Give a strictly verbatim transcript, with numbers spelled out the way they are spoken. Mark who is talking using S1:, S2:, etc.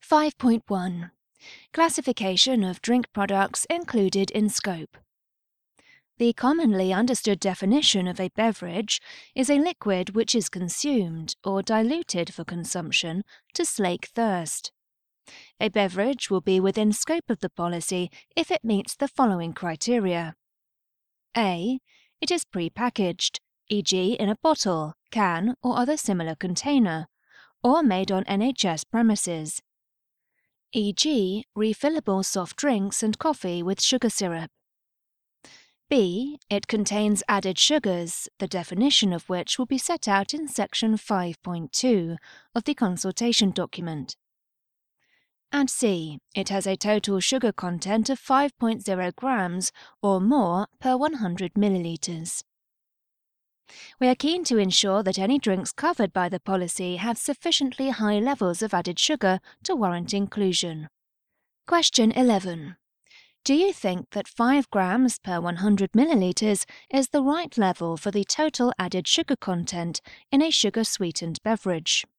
S1: five point one. Classification of drink products included in scope. The commonly understood definition of a beverage is a liquid which is consumed or diluted for consumption to slake thirst. A beverage will be within scope of the policy if it meets the following criteria. A. It is pre-packaged, for example in a bottle, can or other similar container, or made on N H S premises, for example refillable soft drinks and coffee with sugar syrup. B. It contains added sugars, the definition of which will be set out in section five point two of the consultation document. And C. It has a total sugar content of five point zero grams or more per one hundred millilitres. We are keen to ensure that any drinks covered by the policy have sufficiently high levels of added sugar to warrant inclusion. Question eleven. Do you think that five grams per one hundred millilitres is the right level for the total added sugar content in a sugar-sweetened beverage?